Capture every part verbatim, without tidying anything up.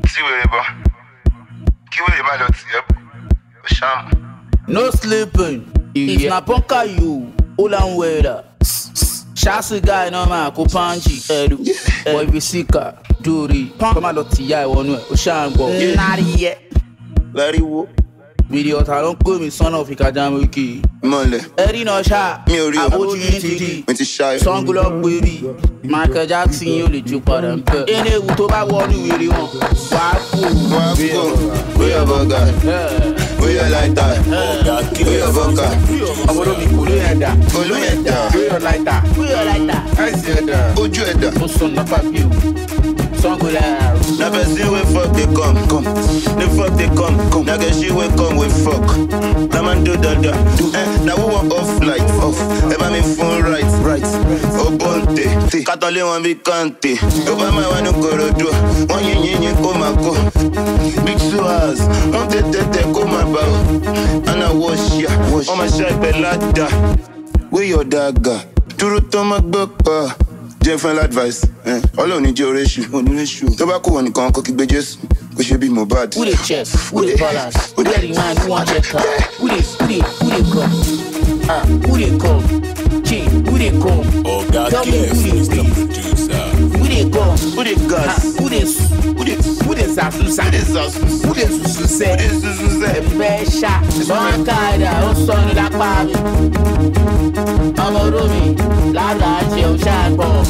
See where they go. Keep where they might not see. Sham. No sleeping. If na punka you, Ulan weather. Shasi guy no man ko panji. Edu. Boy visika. Duri. Come on, Tia. One way. Oshango. Not yet. Larry wo. Video ta don't call me son of Ikadam Wiki. Mole. Eri no sha. Me ori. Aboti When ti shy. Song up baby. Michael Jackson you le ju para npe. Ene wu to ba wo ni wiri won. Wa ku. Wa ku. We have a guy. We are like that. We have a guy. Abodo mi ko lo yenda. Ko lo yenda. We are like that. We are like that. I see that. Oju eda. O son na pa you. Song go la. Never see we fuck they come, come. They fuck they come, come. Now get she we come we fuck. Now man do da da. Eh, now we want off light, off. Ever me phone right, right. Oh bonte, Katole wan be kante. Over my one no go do. One yin yin yin go my go. Big suas, on te te te go my bow. And I wash ya, wash. On my side belada. We your dagger. Turu to my book. Different advice. Eh. All on your ratio. On your ratio. Tobacco on the con cocky badges. We should be more bad. Who the chest? Who the balance? Who the man who want check out? Who the who the who the come? Ah, who the come? G, who the come? Oh God, tell me who the producer. Who the come? Who the gas? Who the who the who the sasu Who the sauce? Who the susu se? Who the susu se? Besha. One kaida. O son la pavi. Amoromi. Lada che o chagbo.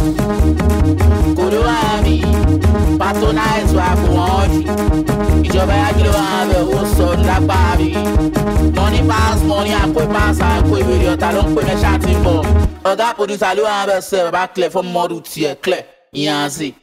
Kodo ami. Patronize wa fún ọjì. Ìjọba yá kí ló wà bẹ̀ ó sọ lápá mi. Money pass money àpò pass àpò ìwé ọ̀tá ló ń pè mí ṣáà tí ń bọ̀. Ọ̀gá producer ló wà bẹ̀ sẹ́ bàbá clear fún mọ́dù tiẹ̀ clear. Ìyànzí.